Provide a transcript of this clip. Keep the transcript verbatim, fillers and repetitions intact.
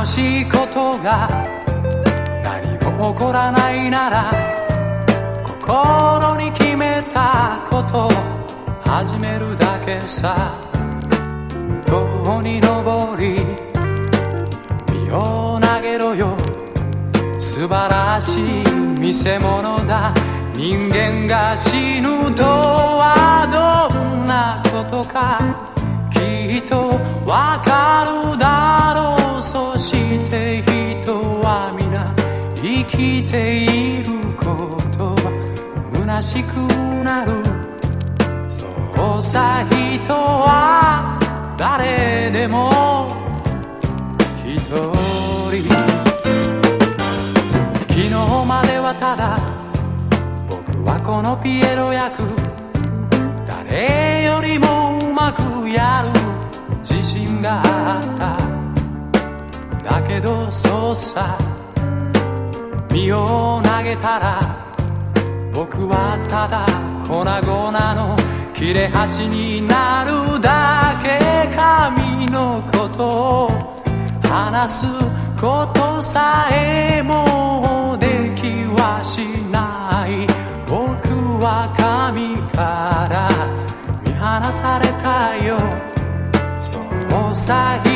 楽しいことが何も起こらないなら、心に決めたことを始めるだけさ。塔に登り身を投げろよ、素晴らしい見せ物だ。人間が死ぬとはどんなことかきっとわかるだろう。そして人は皆生きていることは虚しくなる。そうさ、人は誰でも一人。昨日まではただ僕はこのピエロ役誰よりもうまくやる自信があった。だけどそうさ、身を投げたら僕はただ粉々の切れ端になるだけ。神のことを話すことさえもできはしない。僕は神から見放されたよ。そうさ、